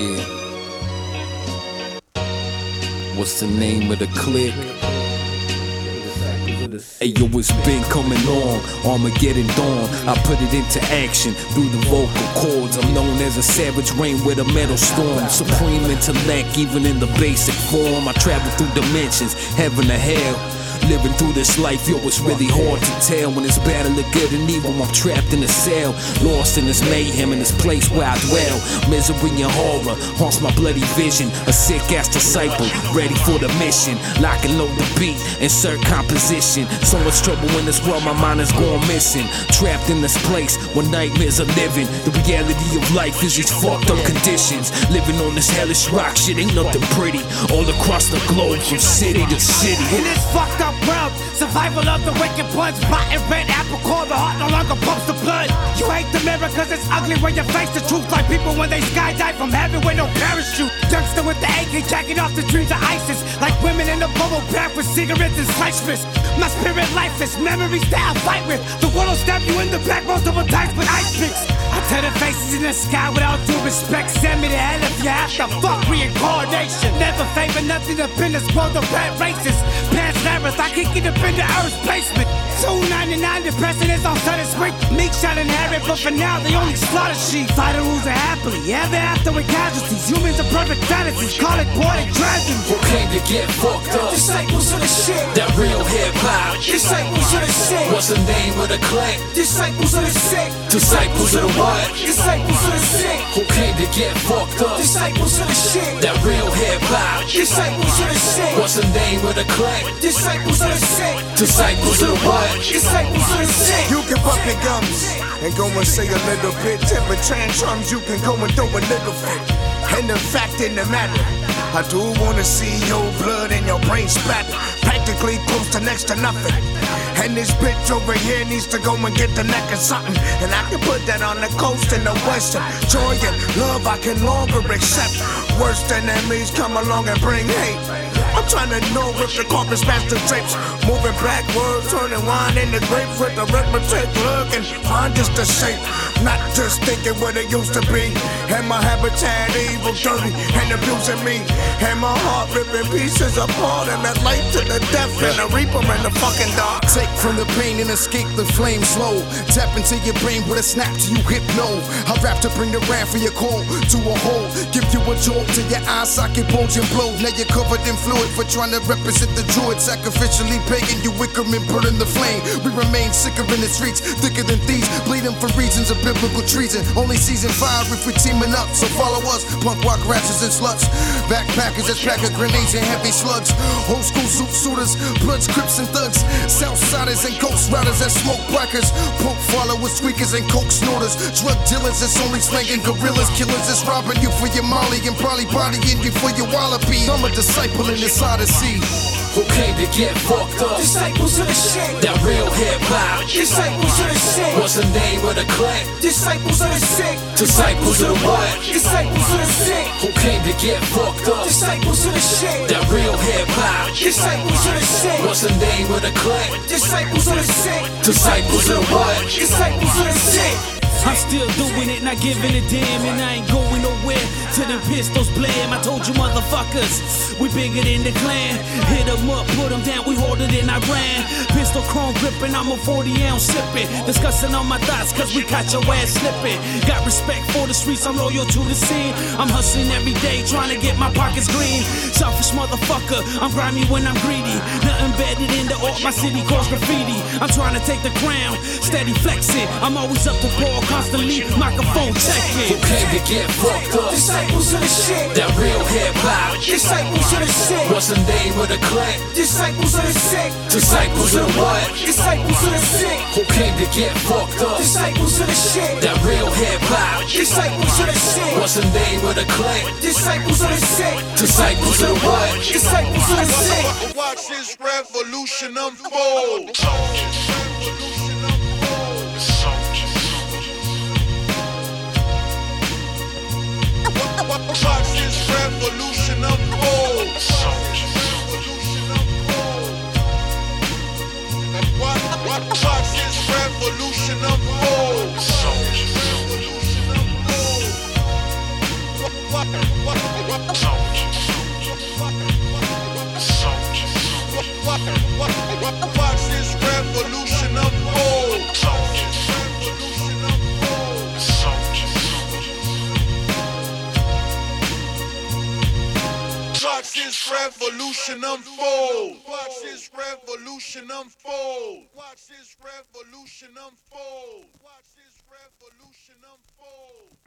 Yeah. What's the name of the clique? Hey yo, it's been coming on, Armageddon dawn. I put it into action through the vocal cords. I'm known as a savage rain with a metal storm. Supreme intellect, even in the basic form. I travel through dimensions, heaven to hell. Living through this life, yo, it's really hard to tell. When it's battle of good and evil, I'm trapped in a cell, lost in this mayhem, in this place where I dwell. Misery and horror haunts my bloody vision. A sick-ass disciple, ready for the mission. Lock and load the beat, insert composition. So much trouble in this world, my mind is going missing. Trapped in this place where nightmares are living. The reality of life is these fucked up conditions. Living on this hellish rock, shit ain't nothing pretty. All across the globe, from city to city. In this fucked up world, survival of the wicked ones. Rotten red apple core, the heart no longer pumps the blood. You hate the mirror cause it's ugly when you face the truth. Like people when they skydive from heaven with no parachute. Youngster with the AK jacking off the dreams of ISIS. Like women in a bubble bath with cigarettes and slice wrists. My spirit lifeless, memories that I fight with. The world will stab you in the back multiple times with ice picks. I tear the faces in the sky without due respect. Send me to hell if you have to fuck reincarnation. Never favor nothing up in this world of bad races. Past errors, I kick it up in the earth's basement. 299, the president's on sudden swing. Meek shall inherit, but for now they only slaughter sheep. Fighter rules are happily, ever after with casualties. Humans are perfect fantasies, call it poetic dragons. Who came to get fucked up? Disciples of the shit. That real hip-hop. Disciples of the sick. What's the name of the clique? Disciples of the sick. Disciples of the what? Disciples of the sick. Who came to get fucked up? Disciples of the shit. That real hip-hop. Disciples of the sick. What's the name of the clique? Disciples of the sick. Disciples of the what? Disciples of the sick. You can pop your gums and go and say a little bit. Temper tantrums, you can go and throw a little fit. And the fact in the matter, I do wanna see your blood and your brain splatter. Practically close to next to nothing. And this bitch over here needs to go and get the neck of something. And I can put that on the coast in the western. Joy and love I can longer accept. Worst enemies come along and bring hate. I'm trying to know if the carpet's past the drapes. Moving backwards, turning wine into grapes with the arithmetic look and find just the shape. Not just thinking what it used to be. And my habitat evil, dirty, and abusing me. And my heart ripping pieces apart. And that light to the death and the reaper in the fucking dark. Take from the pain and escape the flame slow. Tap into your brain with a snap to you hypno. I rap to bring the wrath for your call to a hole. Give you a jolt to your eye socket, bulge and blow. Now you're covered in fluid for trying to represent the druid. Sacrificially pagan, you wickerman, burning the flame. We remain sicker in the streets, thicker than thieves, bleeding for reasons of biblical treason. Only season 5 if we're teaming up, so follow us. Punk rock ratchets and sluts, backpackers that pack of grenades and heavy slugs. Old school suit suiters, bloods, crips and thugs. Southsiders and ghost riders that smoke blackers. Punk followers, tweakers and coke snorters. Drug dealers that's only slanging gorillas. Killers that's robbing you for your molly and probably bodying you for your wallaby. I'm a disciple in this odyssey. Who came to get fucked up? Disciples of the shit. That real hip-hop. Disciples of the sick. What's the name of the clique? Disciples of the sick. Disciples of the what? Disciples of the sick. Who came to get fucked up? Disciples of the shit. That real hip-hop. Disciples of the sick. What's the name of the clique? Disciples of the sick. Disciples of the what? Disciples of the sick. I'm still doing it, not giving a damn, and I ain't going nowhere till the pistols blam. I told you motherfuckers, we bigger than the clan. Hit them up, put them down, we harder than Iran. Pistol chrome gripping, I'm a 40-ounce sipping. Discussing all my thoughts, cause we caught your ass slipping. Got respect for the streets, I'm loyal to the scene. I'm hustling every day, trying to get my pockets green. Selfish motherfucker, I'm grimy when I'm greedy. Nothing better than the art, my city calls graffiti. I'm trying to take the crown, steady flexing. I'm always up to par, constantly microphone checking. Who came to get fucked up? Disciples of the shit. That real hip-hop. Disciples of the sick. What's the name of the clique? Disciples of the sick. Disciples of the what? Disciples of the sick. Who came to get fucked up? Disciples of the shit. That real hip-hop. Disciples of the sick. What's the name of the clique? Disciples of the sick. Disciples of the what? Disciples of the sick. Watch this revolution unfold. Watch this revolution unfold. Watch this revolution unfold. Watch this revolution unfold. Watch this revolution unfold. Watch this revolution unfold. Watch this revolution unfold. Watch this revolution unfold.